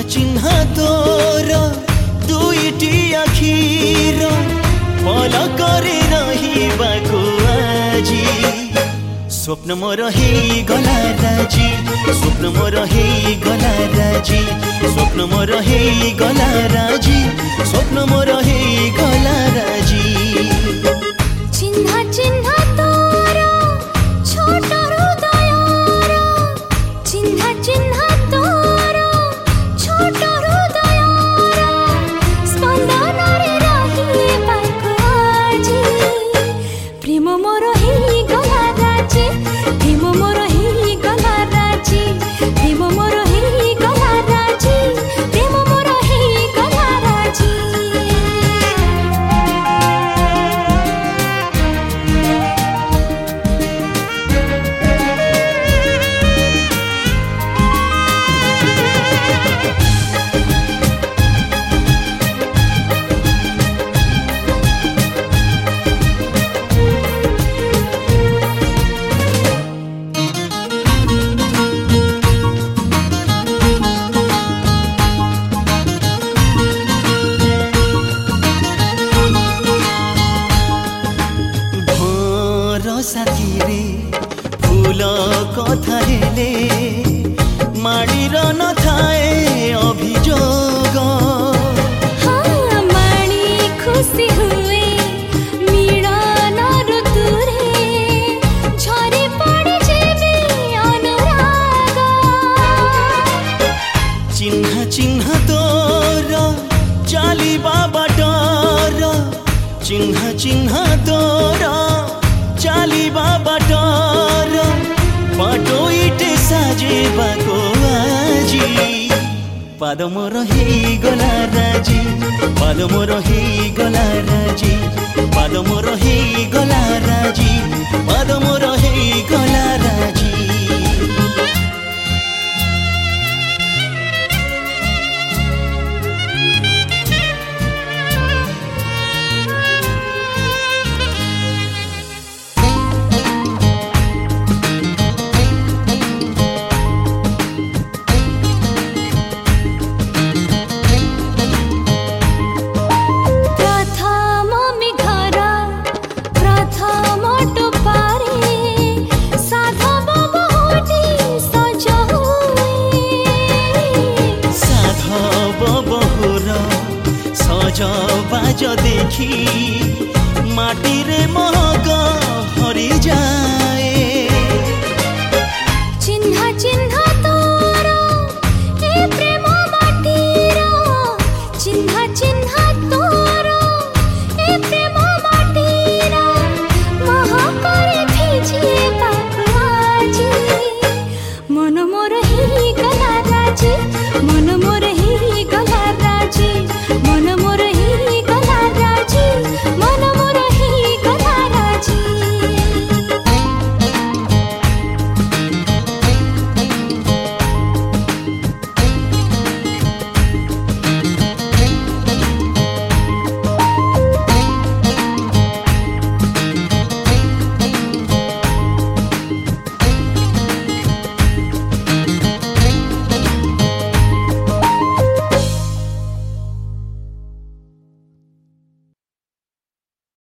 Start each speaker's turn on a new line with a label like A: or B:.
A: चिन्ह तोर दुईटी आखिर पलकरे रहिबाको आजी स्वप्न मोर हे गला राजी स्वप्न मोर हे गला राजी स्वप्न मोर हे गला राजी स्वप्न मोर हे गला राजी
B: चिन्ह चिन्ह तोर छोट हृदयर चिन्ह चिन्ह तोर छोट हृदयर स्पंदन रे रहिबाको आजी प्रेम मोर हे गला राजी प्रेम मोर हे गला राजी प्रेम मोर हे गला राजी प्रेम मोर हे गला राजी
A: साथी फूल कथा हेले माड़ीर न थाए अभियोग
B: हाँ माणी खुशी हुए मिलन ऋतुरे झरी पड़ी जेबे अनुराग
A: चिन्ह चिन्ह तोर चलिबा बाटर चिन्ह चिन्ह तोर चलिबा बाटर बाटो इटे साजेबाको आजी पाद मोर हे गला राजी पाद मोर हे गला राजी पाद मोर हे गला राजी पाद मोर हे गला राजी बाज देखी माटी रे महक भरी जाए
B: चिन्ह चिन्ह